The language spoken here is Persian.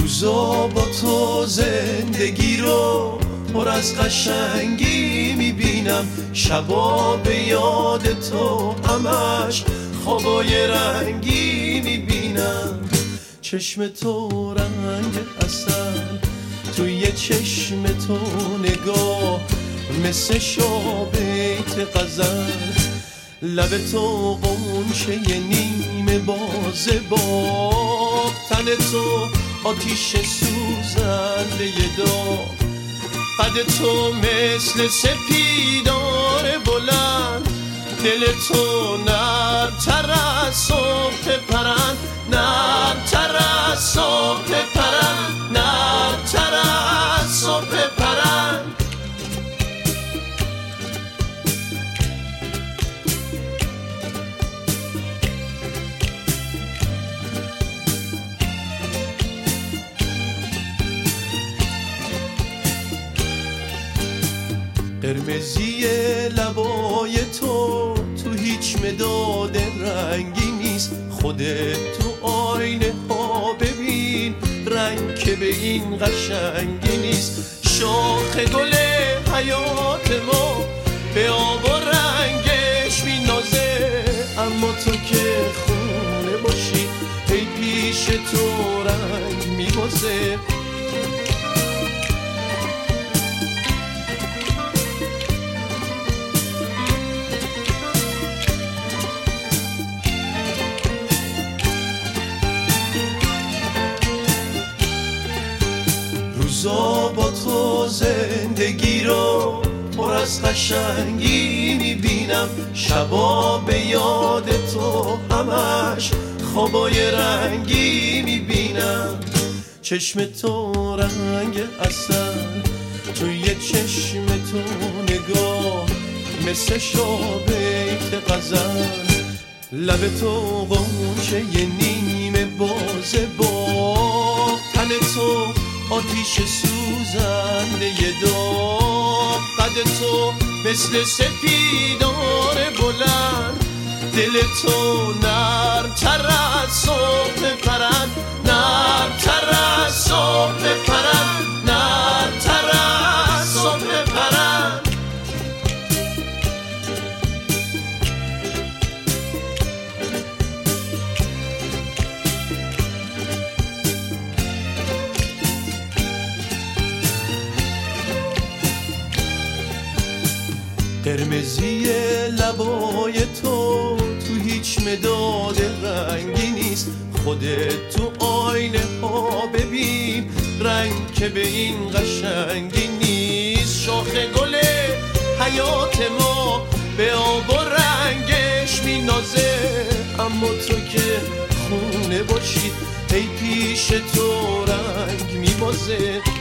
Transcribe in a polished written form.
روزا با تو زندگی رو پر از قشنگی میبینم، شبا به یاد تو همش خوابای رنگی میبینم. چشم تو رنگ عسل، توی چشم تو نگاه مثل شابیت غزل، لب تو قنچه نیمه باز باب، تن تو آتیش سوزنده داغ، قد تو مثل سپیدار بلند، دل تو نرم‌تر از صبح پرند، نرم‌تر از صبح پرند، نرم‌تر از صبح پرند. قرمزی لبای تو هیچ مداد رنگی نیست، خودت تو آینه ها ببین رنگ که به این قشنگی نیست. شاخ گل حیات ما به آب و رنگش مینازه، اما تو که خونه باشی ای پیش تو رنگ میبازه. روزا با تو زندگی رو پر از قشنگی میبینم، شبا به یاد تو همش خوابای رنگی میبینم. چشم تو رنگ عسل، توی چشم تو نگاه مثل شابیت غزل، لب تو قنچه نیمه باز باب، تن تو آتیش سوزنده داغ، قد تو مثل سپیدار بلند، دل تو نرم‌تر از صبح پرند، نرم‌تر از صبح پرند، نرم‌تر از صبح پرند. قرمزی لبای تو هیچ مداد رنگی نیست، خودت تو آینه ها ببین رنگ که به این قشنگی نیست. شاخ گل حیات ما به آب و رنگش مینازه، اما تو که خونه باشی ای پیش تو رنگ میبازه.